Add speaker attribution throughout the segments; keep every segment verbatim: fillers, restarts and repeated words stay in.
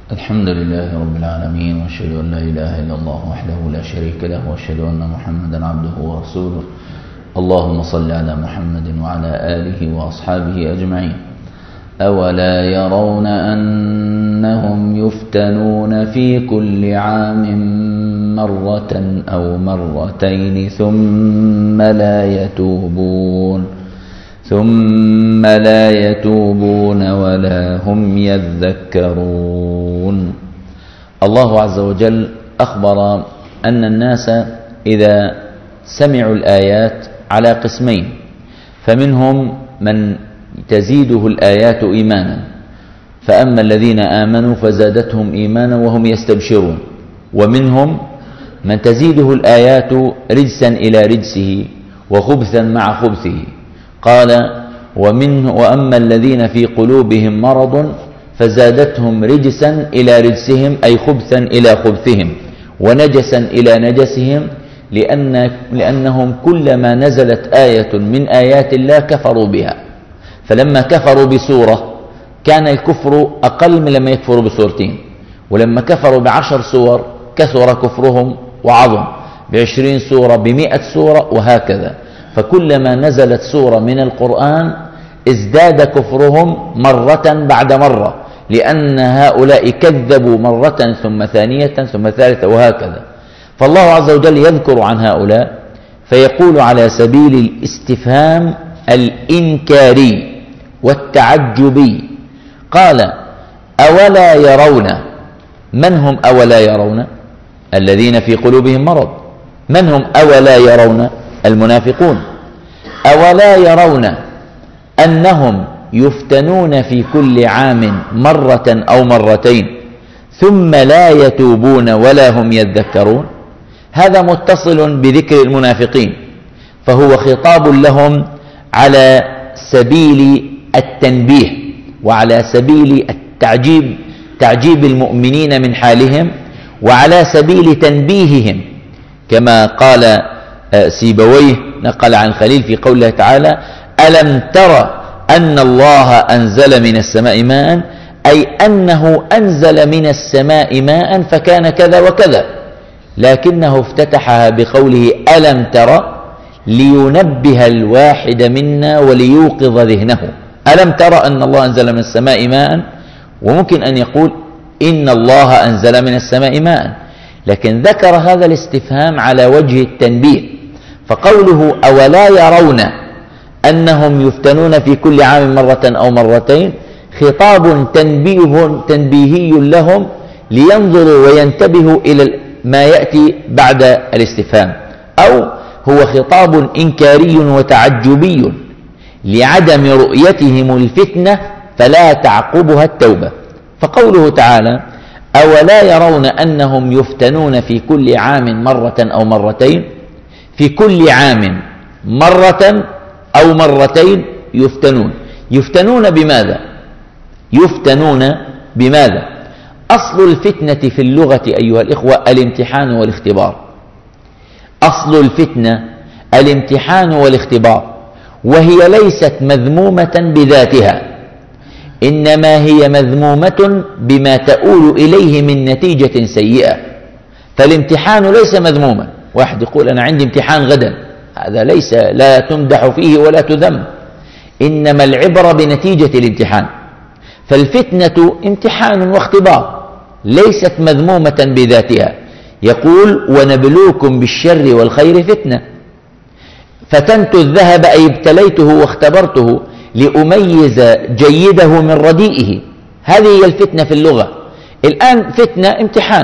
Speaker 1: الحمد لله رب العالمين، وأشهد أن لا إله إلا الله وحده لا شريك له، وأشهد أن محمدا عبده ورسوله. اللهم صل على محمد وعلى آله وأصحابه أجمعين. أولا يرون أنهم يفتنون في كل عام مرة أو مرتين ثم لا يتوبون ثم لا يتوبون ولا هم يذكرون. الله عز وجل أخبر أن الناس إذا سمعوا الآيات على قسمين، فمنهم من تزيده الآيات إيمانا، فأما الذين آمنوا فزادتهم إيمانا وهم يستبشرون، ومنهم من تزيده الآيات رجسا إلى رجسه وخبثا مع خبثه. قال ومن وأما الذين في قلوبهم مرض فزادتهم رجسا إلى رجسهم، أي خبثا إلى خبثهم ونجسا إلى نجسهم، لأن لأنهم كلما نزلت آية من آيات الله كفروا بها، فلما كفروا بسورة كان الكفر أقل من لما يكفروا بسورتين، ولما كفروا بعشر سور كثر كفرهم وعظم، بعشرين سورة بمئة سورة وهكذا. فكلما نزلت سورة من القرآن ازداد كفرهم مرة بعد مرة، لأن هؤلاء كذبوا مرة ثم ثانية ثم ثالثة وهكذا. فالله عز وجل يذكر عن هؤلاء فيقول على سبيل الاستفهام الإنكاري والتعجبي، قال أولا يرون. من هم أولا يرون؟ الذين في قلوبهم مرض. من هم أولا يرون؟ المنافقون. أولا يرون أنهم يفتنون في كل عام مرة أو مرتين ثم لا يتوبون ولا هم يذكرون؟ هذا متصل بذكر المنافقين، فهو خطاب لهم على سبيل التنبيه وعلى سبيل التعجيب، تعجيب المؤمنين من حالهم، وعلى سبيل تنبيههم، كما قال سيبويه نقل عن خليل في قوله تعالى ألم تر أن الله أنزل من السماء ماء، أي أنه أنزل من السماء ماء فكان كذا وكذا، لكنه افتتحها بقوله ألم تر لينبه الواحد منا وليوقظ ذهنه. ألم تر أن الله أنزل من السماء ماء، وممكن أن يقول إن الله أنزل من السماء ماء، لكن ذكر هذا الاستفهام على وجه التنبيه. فقوله أولا يرون أنهم يفتنون في كل عام مرة أو مرتين خطاب تنبيه تنبيهي لهم لينظروا وينتبهوا إلى ما يأتي بعد الاستفهام، أو هو خطاب إنكاري وتعجبي لعدم رؤيتهم الفتنة فلا تعقبها التوبة. فقوله تعالى أولا يرون أنهم يفتنون في كل عام مرة أو مرتين، في كل عام مرة أو مرتين يفتنون. يفتنون بماذا؟ يفتنون بماذا؟ أصل الفتنة في اللغة أيها الإخوة الامتحان والاختبار. أصل الفتنة الامتحان والاختبار، وهي ليست مذمومة بذاتها، إنما هي مذمومة بما تؤول إليه من نتيجة سيئة. فالامتحان ليس مذموما. واحد يقول أنا عندي امتحان غدا، هذا ليس لا تمدح فيه ولا تذم، إنما العبرة بنتيجة الامتحان. فالفتنة امتحان واختبار، ليست مذمومة بذاتها. يقول ونبلوكم بالشر والخير فتنة. فتنت الذهب أي ابتليته واختبرته لأميز جيده من رديئه، هذه هي الفتنة في اللغة. الآن فتنة امتحان،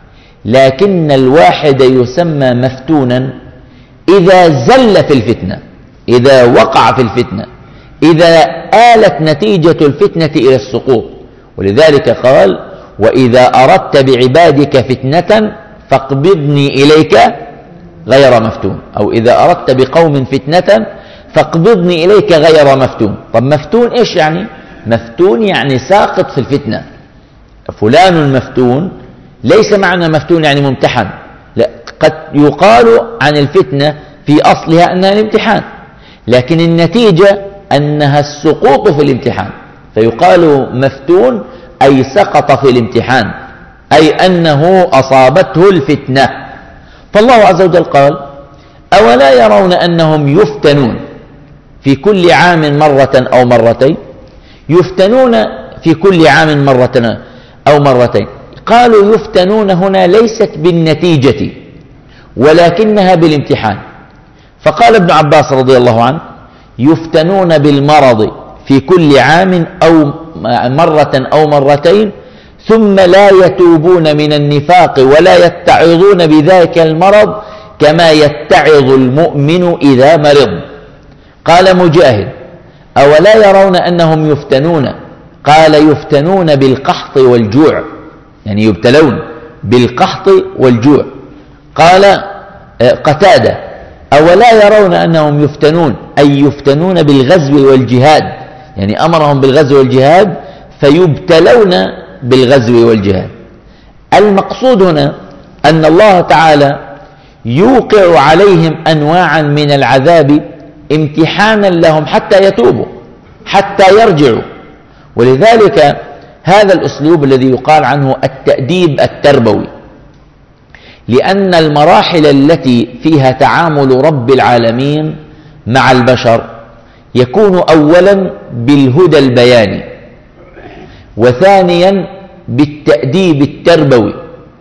Speaker 1: لكن الواحد يسمى مفتونا إذا زل في الفتنة، إذا وقع في الفتنة، إذا آلت نتيجة الفتنة إلى السقوط. ولذلك قال وإذا أردت بعبادك فتنة فاقبضني إليك غير مفتون، أو إذا أردت بقوم فتنة فاقبضني إليك غير مفتون. طب مفتون إيش يعني؟ مفتون يعني ساقط في الفتنة. فلان مفتون ليس معنى مفتون يعني ممتحن، لا، قد يقال عن الفتنة في أصلها أنها الامتحان، لكن النتيجة أنها السقوط في الامتحان، فيقال مفتون أي سقط في الامتحان، أي أنه أصابته الفتنة. فالله عز وجل قال: أولا يرون أنهم يفتنون في كل عام مرة أو مرتين؟ يفتنون في كل عام مرة أو مرتين. قالوا يفتنون هنا ليست بالنتيجة ولكنها بالامتحان. فقال ابن عباس رضي الله عنه: يفتنون بالمرض في كل عام أو مرة أو مرتين ثم لا يتوبون من النفاق ولا يتعظون بذلك المرض كما يتعظ المؤمن إذا مرض. قال مجاهد: أولا يرون أنهم يفتنون؟ قال: يفتنون بالقحط والجوع، يعني يبتلون بالقحط والجوع. قال قتادة: أولا يرون أنهم يفتنون أي يفتنون بالغزو والجهاد، يعني أمرهم بالغزو والجهاد فيبتلون بالغزو والجهاد. المقصود هنا أن الله تعالى يوقع عليهم أنواعا من العذاب امتحانا لهم حتى يتوبوا، حتى يرجعوا. ولذلك هذا الأسلوب الذي يقال عنه التأديب التربوي، لأن المراحل التي فيها تعامل رب العالمين مع البشر يكون أولا بالهدى البياني، وثانيا بالتأديب التربوي،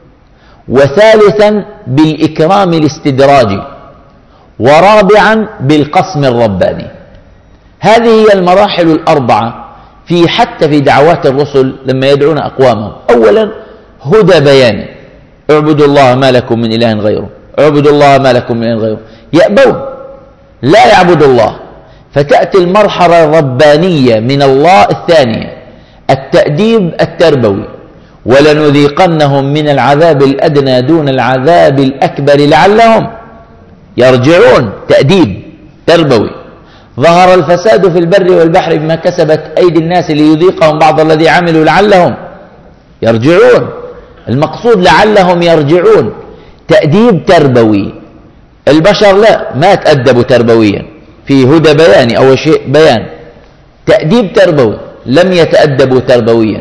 Speaker 1: وثالثا بالإكرام الاستدراجي، ورابعا بالقصم الرباني. هذه هي المراحل الأربعة في حتى في دعوات الرسل لما يدعون أقوامهم. أولا هدى بياني: اعبدوا الله ما لكم من إله غيره، اعبدوا الله ما لكم من إله غيره. يأبون، لا يعبدوا الله. فتأتي المرحلة الربانية من الله الثانية، التأديب التربوي: ولنذيقنهم من العذاب الأدنى دون العذاب الأكبر لعلهم يرجعون. تأديب تربوي. ظهر الفساد في البر والبحر بما كسبت أيدي الناس ليذيقهم بعض الذي عملوا لعلهم يرجعون. المقصود لعلهم يرجعون، تأديب تربوي. البشر لا، ما تأدبوا تربويا، في هدى بياني أو شيء بيان. تأديب تربوي، لم يتأدبوا تربويا،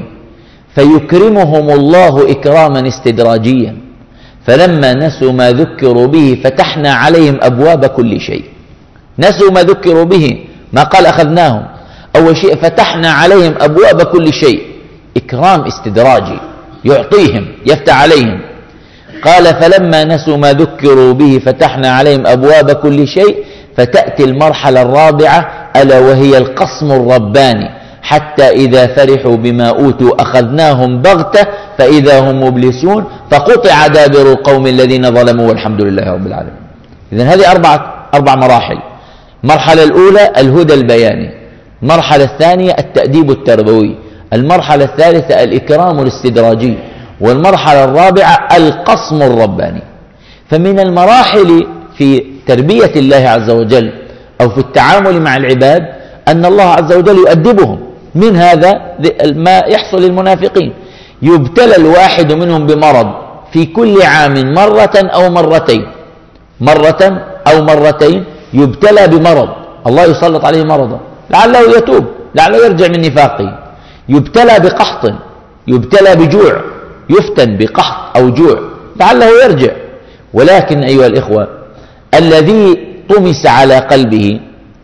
Speaker 1: فيكرمهم الله إكراما استدراجيا. فلما نسوا ما ذكروا به فتحنا عليهم أبواب كل شيء. نسوا ما ذكروا به، ما قال أخذناهم، أول شيء فتحنا عليهم أبواب كل شيء، إكرام استدراجي، يعطيهم، يفتح عليهم. قال: فلما نسوا ما ذكروا به فتحنا عليهم أبواب كل شيء. فتأتي المرحلة الرابعة ألا وهي القصم الرباني: حتى إذا فرحوا بما أوتوا أخذناهم بغتة فإذا هم مبلسون فقطع دابر القوم الذين ظلموا والحمد لله رب العالمين. إذن هذه أربعة أربع مراحل. المرحلة الأولى الهدى البياني، المرحلة الثانية التأديب التربوي، المرحلة الثالثة الإكرام الاستدراجي، والمرحلة الرابعة القصم الرباني. فمن المراحل في تربية الله عز وجل أو في التعامل مع العباد أن الله عز وجل يؤدبهم. من هذا ما يحصل للمنافقين: يبتلى الواحد منهم بمرض في كل عام مرة أو مرتين، مرة أو مرتين يبتلى بمرض، الله يسلط عليه مرضا لعله يتوب، لعله يرجع من نفاقه. يبتلى بقحط، يبتلى بجوع، يفتن بقحط أو جوع لعله يرجع. ولكن أيها الإخوة، الذي طمس على قلبه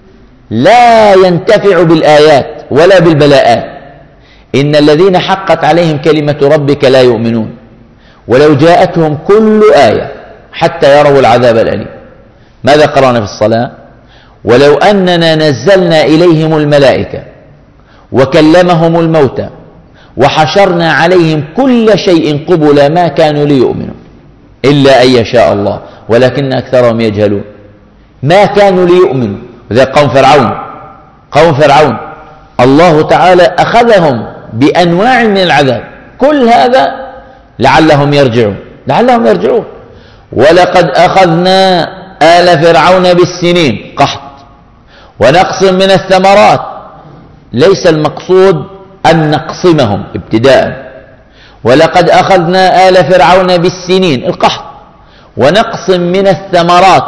Speaker 1: لا ينتفع بالآيات ولا بالبلاءات. إن الذين حقت عليهم كلمة ربك لا يؤمنون ولو جاءتهم كل آية حتى يروا العذاب الأليم. ماذا قرأنا في الصلاة؟ ولو أننا نزلنا إليهم الملائكة وكلمهم الموتى وحشرنا عليهم كل شيء قبلا ما كانوا ليؤمنوا إلا أن يشاء الله ولكن أكثرهم يجهلون. ما كانوا ليؤمنوا. ذا قوم فرعون، قوم فرعون الله تعالى أخذهم بأنواع من العذاب، كل هذا لعلهم يرجعون، لعلهم يرجعون. ولقد أخذنا آل فرعون بالسنين، قحط ونقص من الثمرات. ليس المقصود أن نقصمهم ابتداء. ولقد أخذنا آل فرعون بالسنين، القحط، ونقص من الثمرات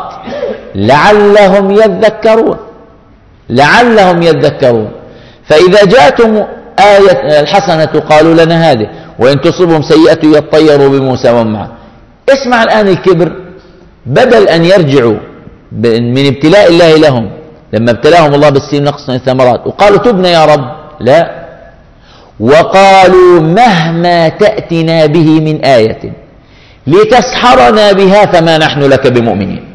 Speaker 1: لعلهم يذكرون، لعلهم يذكرون. فإذا جاءتهم آية الحسنة قالوا لنا هذه، وإن تصبهم سيئة يطيروا بموسى ومن معه. اسمع الآن الكبر، بدل أن يرجعوا من ابتلاء الله لهم لما ابتلاهم الله بالسين نقص من الثمرات وقالوا تبنا يا رب، لا، وقالوا مهما تأتنا به من آية لتسحرنا بها فما نحن لك بمؤمنين.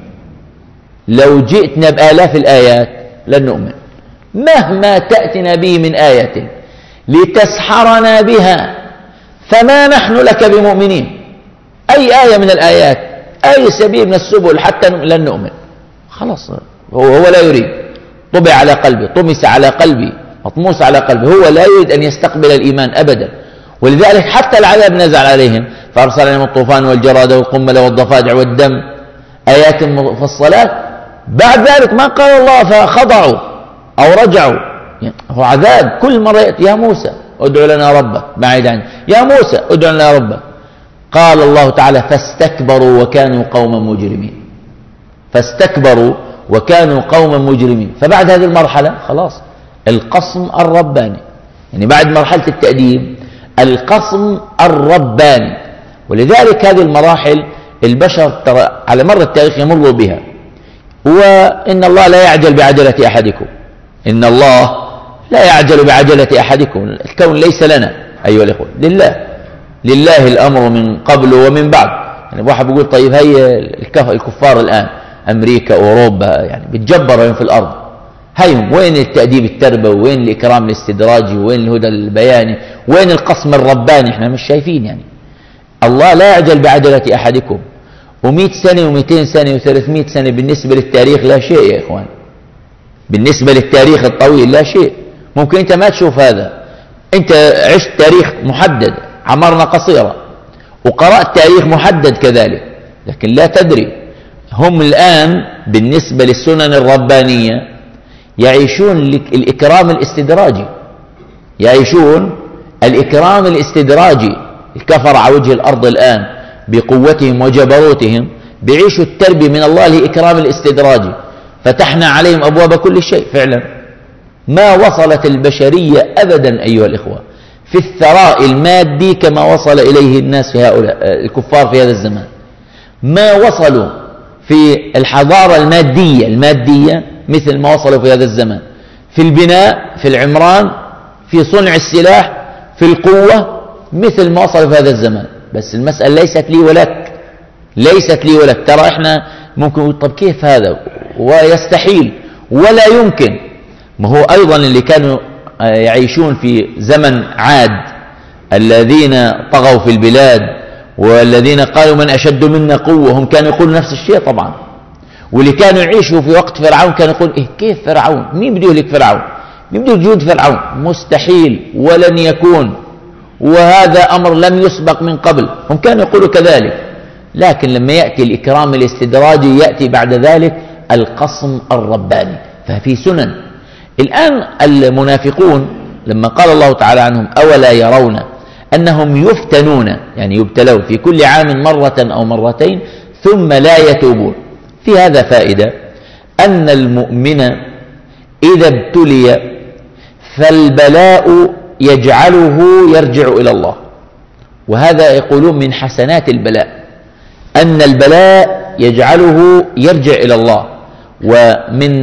Speaker 1: لو جئتنا بآلاف الآيات لن نؤمن، مهما تأتنا به من آية لتسحرنا بها فما نحن لك بمؤمنين. أي آية من الآيات، أي سبيل من السبل حتى لن نؤمن. خلاص، هو, هو لا يريد، طبع على قلبي، طمس على قلبي، مطموس على قلبي، هو لا يريد أن يستقبل الإيمان أبدا. ولذلك حتى العذاب نزل عليهم، فأرسل عليهم الطوفان والجراد والقمل والضفادع والدم آيات مفصلات. بعد ذلك ما قال الله فخضعوا أو رجعوا، يعني هو عذاب. كل مرة يأتي يا موسى ادعو لنا ربك، بعيد عنه، يا موسى ادعو لنا ربك. قال الله تعالى فاستكبروا وكانوا قوما مجرمين، فاستكبروا وكانوا قوما مجرمين. فبعد هذه المرحلة خلاص القصم الرباني، يعني بعد مرحلة التأديب القصم الرباني. ولذلك هذه المراحل البشر ترى على مر التاريخ يمر بها. وإن الله لا يعجل بعجلة أحدكم، إن الله لا يعجل بعجلة أحدكم. الكون ليس لنا أيها الإخوة، لله، لله الأمر من قبل ومن بعد. يعني واحد بيقول طيب هي الكفار الآن أمريكا أوروبا يعني بتجبروا في الأرض، هيهم وين التأديب التربوي، وين الإكرام الاستدراجي، وين الهدى البياني، وين القسم الرباني؟ احنا مش شايفين. يعني الله لا يعجل بعجلة أحدكم. ومئة سنة ومئتين سنة وثلاثمئة سنة بالنسبة للتاريخ لا شيء يا إخوان، بالنسبة للتاريخ الطويل لا شيء. ممكن أنت ما تشوف هذا، أنت عشت تاريخ محدد، عمرنا قصيرة، وقرأت تاريخ محدد كذلك، لكن لا تدري. هم الآن بالنسبة للسنن الربانية يعيشون الإكرام الاستدراجي، يعيشون الإكرام الاستدراجي. الكفر على وجه الأرض الآن بقوتهم وجبروتهم بيعيشوا التربية من الله لإكرام الاستدراجي. فتحنا عليهم أبواب كل شيء. فعلا ما وصلت البشرية أبدا أيها الإخوة في الثراء المادي كما وصل إليه الناس في هؤلاء الكفار في هذا الزمان. ما وصلوا في الحضارة المادية المادية مثل ما وصلوا في هذا الزمان، في البناء، في العمران، في صنع السلاح، في القوة، مثل ما وصلوا في هذا الزمان. بس المسألة ليست لي ولك، ليست لي ولك. ترى احنا ممكن نقول طب كيف هذا، ويستحيل ولا يمكن. ما هو أيضا اللي كانوا يعيشون في زمن عاد الذين طغوا في البلاد والذين قالوا من أشد منا قوة، هم كانوا يقولوا نفس الشيء طبعا. واللي كانوا يعيشوا في وقت فرعون كانوا يقول إيه كيف فرعون، مين بده يهلك فرعون، مين بده يجود فرعون، مستحيل ولن يكون، وهذا أمر لم يسبق من قبل. هم كانوا يقولوا كذلك. لكن لما يأتي الإكرام الاستدراجي يأتي بعد ذلك القصم الرباني. ففي سنن. الآن المنافقون لما قال الله تعالى عنهم أولا يرون أنهم يفتنون، يعني يبتلون في كل عام مرة أو مرتين ثم لا يتوبون. في هذا فائدة أن المؤمن إذا ابتلي فالبلاء يجعله يرجع إلى الله. وهذا يقولون من حسنات البلاء، أن البلاء يجعله يرجع إلى الله. ومن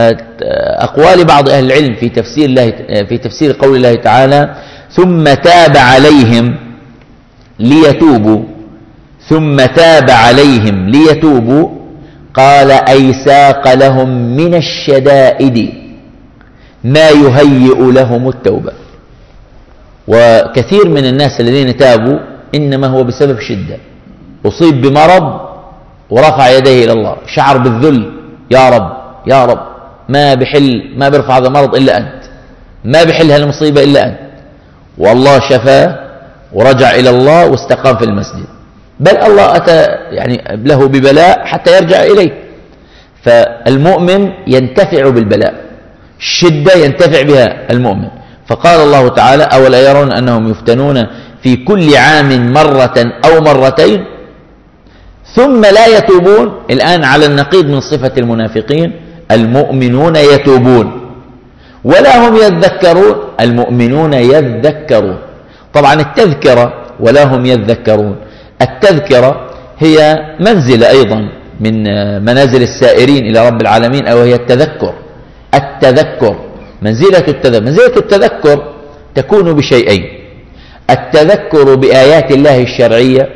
Speaker 1: أقوال بعض أهل العلم في تفسير الله في تفسير قول الله تعالى ثم تاب عليهم ليتوبوا، ثم تاب عليهم ليتوبوا، قال أي ساق لهم من الشدائد ما يهيئ لهم التوبة. وكثير من الناس الذين تابوا إنما هو بسبب شدة، أصيب بمرض ورفع يديه إلى الله، شعر بالذل، يا رب يا رب ما بحل ما بيرفع هذا المرض إلا أنت، ما بحل هالمصيبة إلا أنت، والله شفاه ورجع إلى الله واستقام في المسجد. بل الله أتى يعني له ببلاء حتى يرجع إليه. فالمؤمن ينتفع بالبلاء، الشدة ينتفع بها المؤمن. فقال الله تعالى أولا يرون أنهم يفتنون في كل عام مرة أو مرتين ثم لا يتوبون. الآن على النقيض من صفة المنافقين، المؤمنون يتوبون. ولا هم يذكرون، المؤمنون يذكرون. طبعا التذكرة ولا هم يذكرون، التذكرة هي منزلة أيضا من منازل السائرين إلى رب العالمين، أو هي التذكر. التذكر منزلة التذكر منزلة التذكر تكون بشيئين: التذكر بآيات الله الشرعية،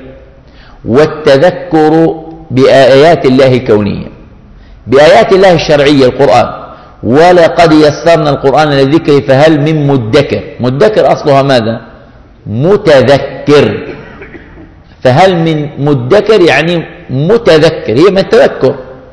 Speaker 1: والتذكر بآيات الله الكونية. بآيات الله الشرعية القرآن: ولقد يسرنا القرآن للذكر فهل من مدكر. مدكر أصلها ماذا؟ متذكر. فهل من مدكر يعني متذكر، هي من التذكر.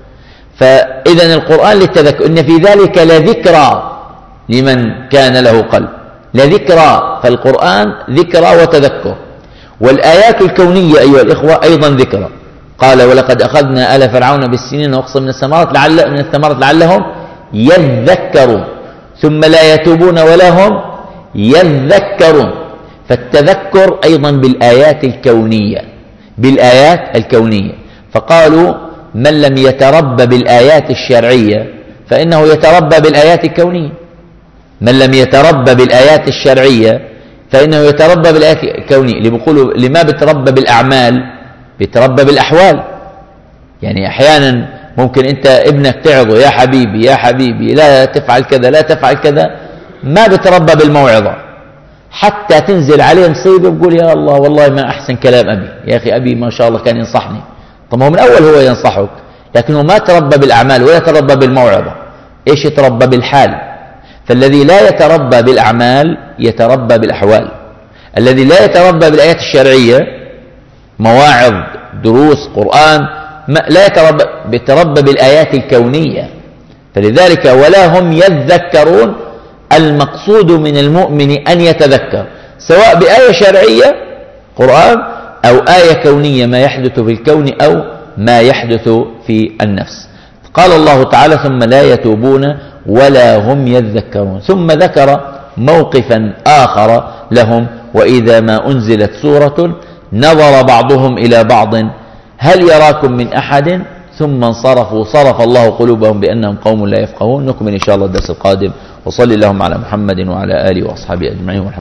Speaker 1: فإذا القرآن للتذكر، إن في ذلك لذكرى لمن كان له قلب، لذكرى. فالقرآن ذكرى وتذكر. والآيات الكونية أيها الإخوة أيضا ذكرى. قال: ولقد أخذنا آل فرعون بالسنين ونقص من الثمرات لعل من الثمرات لعلهم يذكرون ثم لا يتوبون ولا هم يذكرون. فالتذكر أيضا بالآيات الكونية، بالآيات الكونية. فقالوا: من لم يتربى بالآيات الشرعية فإنه يتربى بالآيات الكونية. من لم يتربى بالآيات الشرعية فإنه يتربى بالآيات الكونية. اللي بيقولوا لما بيتربى بالأعمال، بيتربى بالأحوال. يعني أحيانا ممكن أنت ابنك تعظه: يا حبيبي يا حبيبي لا تفعل كذا لا تفعل كذا، ما بيتربى بالموعظة، حتى تنزل عليه مصيبة بيقول: يا الله والله ما أحسن كلام أبي، يا أخي أبي ما شاء الله كان ينصحني. طب هو من أول هو ينصحك، لكنه ما تربى بالأعمال ولا تربى بالموعظة. إيش يتربى؟ بالحال. فالذي لا يتربى بالأعمال يتربى بالأحوال. الذي لا يتربى بالآيات الشرعية، مواعظ، دروس، قرآن، لا يتربى، يتربى بالآيات الكونية. فلذلك ولا هم يذكرون. المقصود من المؤمن أن يتذكر، سواء بآية شرعية قرآن أو آية كونية، ما يحدث في الكون أو ما يحدث في النفس. قال الله تعالى: ثم لا يتوبون ولا هم يذكرون. ثم ذكر موقفا آخر لهم: وإذا ما أنزلت سورة نظر بعضهم إلى بعض هل يراكم من أحد ثم انصرفوا صرف الله قلوبهم بأنهم قوم لا يفقهون. نكمل إن شاء الله الدرس القادم. وصلي اللهم على محمد وعلى آله وأصحابه أجمعين.